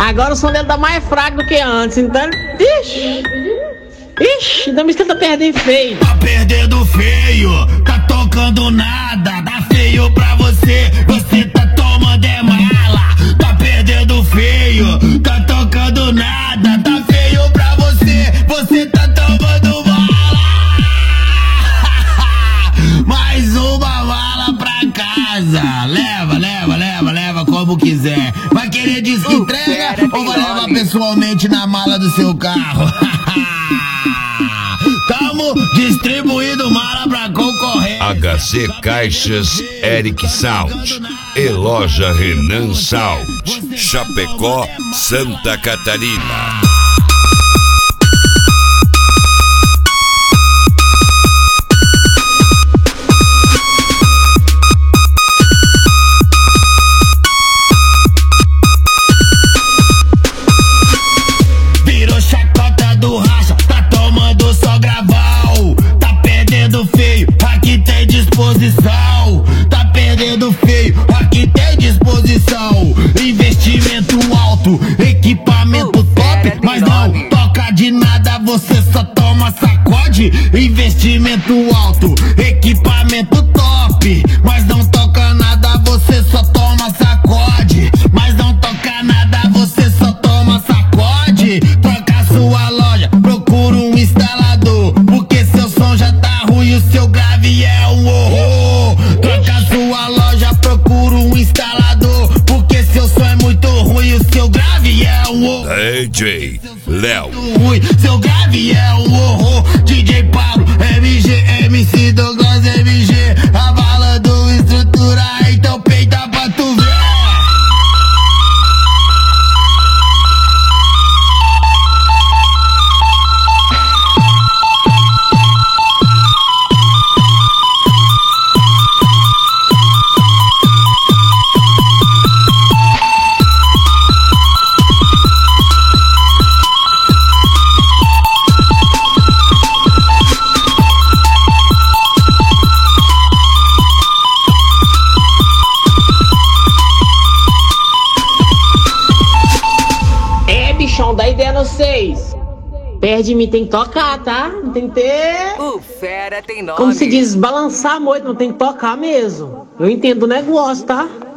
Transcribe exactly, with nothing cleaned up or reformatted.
Agora o som dele tá mais fraco do que antes, então. Ixi! Ixi, ainda me esquenta perdendo feio. Tá perdendo feio, tá tocando nada. Tá feio pra você, você tá tomando é mala. Tá perdendo feio, tá tocando nada. Tá feio pra você, você tá tomando bala. Mais uma bala pra casa. Leva, leva, leva, leva como quiser. Vai querer diz que entrega ou vai levar pessoalmente na mala do seu carro? Tamo distribuindo mala pra concorrer. H C Caixas Eric Sound e Loja Renan Sound, Chapecó, Santa Catarina. Virou chacota do racha, tá tomando só graval. Tá perdendo feio, aqui tem disposição. Tá perdendo feio, aqui tem disposição. Investimento alto, equipamento top, mas não toca de nada, você só toma sacode. Investimento alto, equipamento top, mas não toca nada, você só toma sacode. Mas não toca nada, você só toma sacode. Troca sua loja, procura um instalador, porque seu som já tá ruim, o seu grave é um horror. Troca sua loja, procura um instalador, porque seu som é muito ruim, o seu grave é um horror. D J Léo, Ruim, seu grave é um horror. D J Pablo, M G, M C Douglas, M G, abalando estrutura, então peita pra tu ver. É, bichão, dá ideia no seis. Perto de mim tem que tocar, tá? Não tem que ter. O fera tem nome. Como se diz, balançar muito, não tem que tocar mesmo. Eu entendo o negócio, tá?